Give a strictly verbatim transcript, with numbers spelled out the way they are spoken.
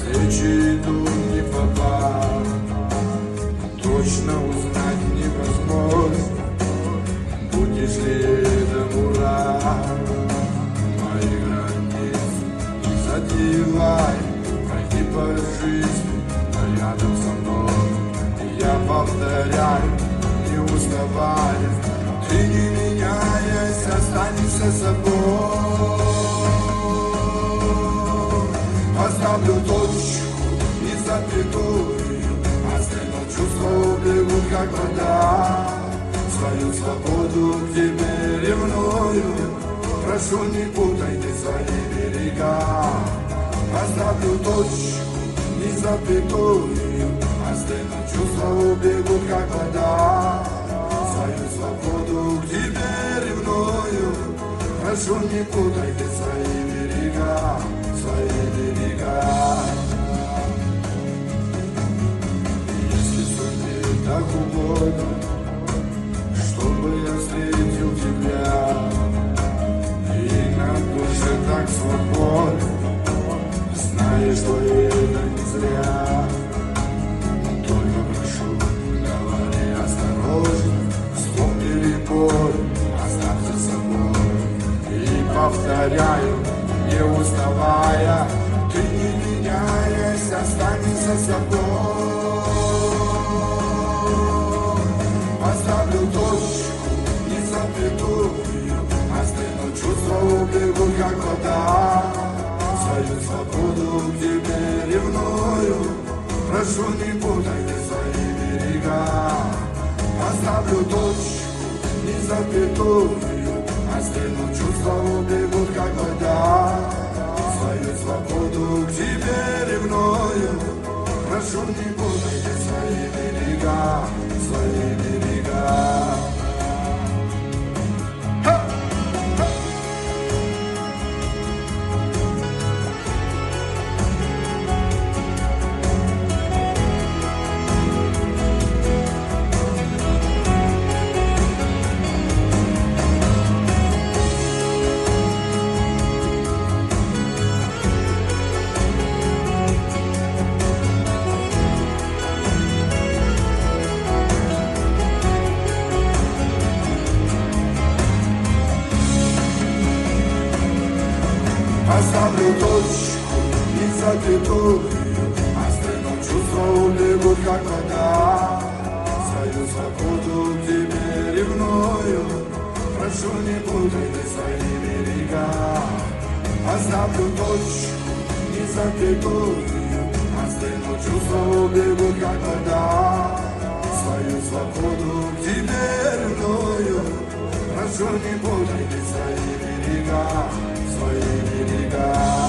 Встречи идут не в попад, точно узнать невозможно, будешь ли это ура. Мои границы не задевай, пройди по жизни, но рядом со мной. И я повторяю, не уставай, ты не меняясь, останешься собой. Поставлю точку и запятую, остальное чувства убегут, как вода. Свою свободу к тебе ревную, прошу, не путай ты свои берега. Поставлю точку и запятую, остальное чувства убегут, как вода. Свою свободу к тебе ревную, прошу, не путай ты свои берега. Свои берега. Если судьбе так угодно, чтобы я встретил тебя, и на душе так свободно, знаешь, что это не зря. Только прошу, говори осторожно, слов перебор, оставься собой. И повторяю, не уставая, ты не меняясь, останешься собой. Поставлю точку и запятую, остальное чувства убегут, как вода. Свою свободу к тебе ревную, прошу, не путай ты свои берега. Поставлю точку и запятую, остальное чувства убегут, как вода. Свою свободу к тебе ревную, прошу, не путай ты свои берега, свои берега. Поставлю точку и запятую, остальное чувства убегут, как вода. Свою свободу к тебе ревную, прошу, не путай ты свои берега. Поставлю точку и запятую, остальное чувства убегут, как вода. Свою свободу к тебе ревную, прошу, не путай ты свои берега. Свои берега.